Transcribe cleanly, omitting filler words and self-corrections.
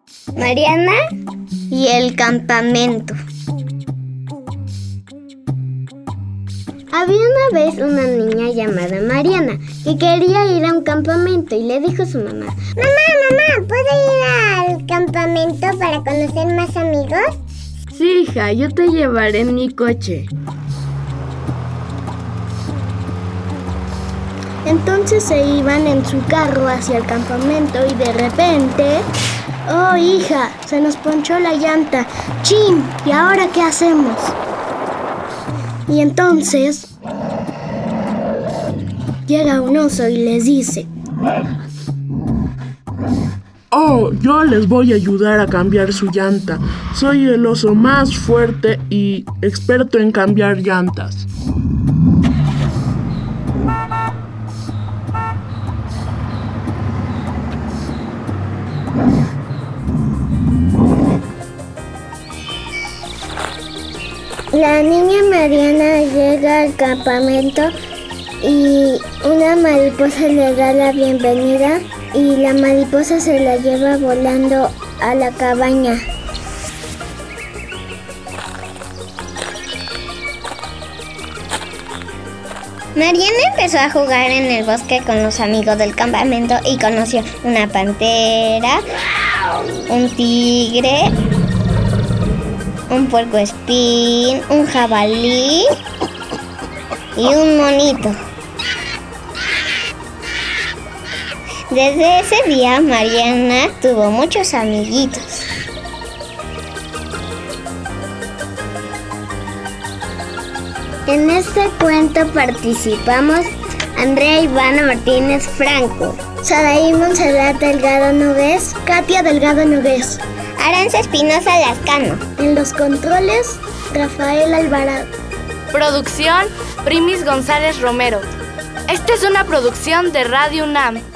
Mariana y el campamento. Había una vez una niña llamada Mariana que quería ir a un campamento y le dijo a su mamá: Mamá, ¿puedo ir al campamento para conocer más amigos? Sí, hija, yo te llevaré en mi coche. Entonces se iban en su carro hacia el campamento y de repente... ¡Oh, hija! Se nos ponchó la llanta. ¡Chin! ¿Y ahora qué hacemos? Y entonces... llega un oso y les dice: Oh, yo les voy a ayudar a cambiar su llanta. Soy el oso más fuerte y experto en cambiar llantas. La niña Mariana llega al campamento y una mariposa le da la bienvenida y la mariposa se la lleva volando a la cabaña. Mariana empezó a jugar en el bosque con los amigos del campamento y conoció una pantera, un tigre, un puercoespín, un jabalí y un monito. Desde ese día, Mariana tuvo muchos amiguitos. En este cuento participamos Andrea Ivana Martínez Franco, Saraí Montserrat Delgado Nogués, Katia Delgado Nogués, Aranza Espinosa Lascano. En los controles, Rafael Alvarado. Producción, Primis González Romero. Esta es una producción de Radio UNAM.